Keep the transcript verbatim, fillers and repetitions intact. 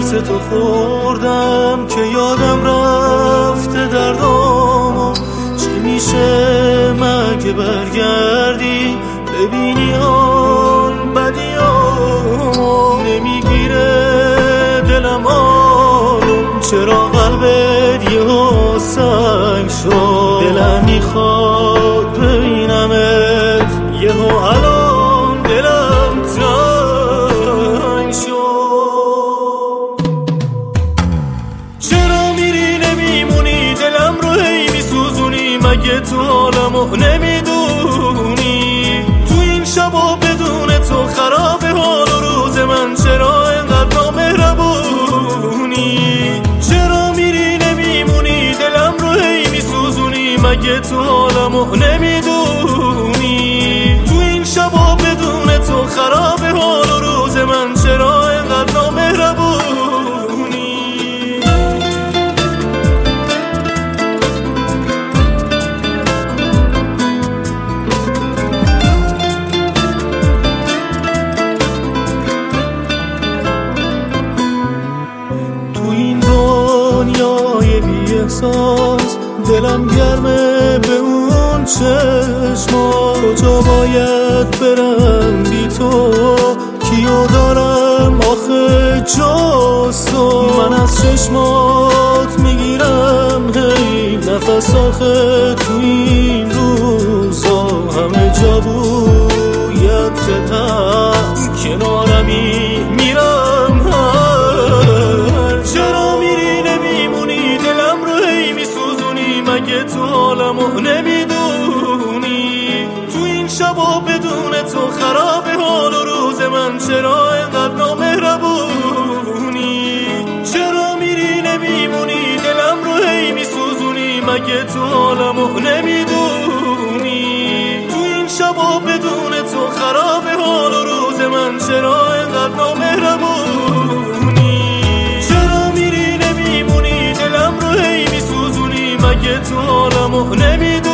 قرص تو خوردم که یادم رفته دردامو. چی میشه مگه برگردی ببینی آن بدیامو؟ نمیگیره دلم آروم، چرا قلبت یهو سنگ شد؟ دلم میخواد ببینمت یهو الان دلم تنگ شد. چرا میری نمیمونی دلم رو هی میسوزونی؟ مگه تو حالمو نمیدونی؟ تو این شبا بدون تو خراب حال و روز من، چرا اینقدر نامهربونی؟ چرا میری نمیمونی دلم رو هی میسوزونی؟ مگه تو حالمو نمیدونی؟ تو این شبا بدون تو خراب حال و روز من، چرا اینقدر نامهربونی؟ دنیای بی احساس دلم گرمه به اون چشما. کجا باید برم بی تو؟ کیو دارم آخه جز تو؟ من از چشمات میگیرم هی نفس، آخه تو این روزا همه جا بویت هست، کنارمی میرم هر. چرا میری نمیمونی دلم رو هی میسوزونی؟ مگه تو حالمو نمیدونی؟ تو این شبا بدون تو خراب حال و روز من، چرا اینقدر نامهربونی؟ چرا میری نمیمونی دلم رو هی میسوزونی؟ مگه تو حالمو نمیدونی؟ تو این شبا بدون تو خراب حال و روز من، چرا اینقدر نامهربونی؟ چرا میری نمیمونی دلم رو هی میسوزونی؟ مگه تو حالمو نمیدونی؟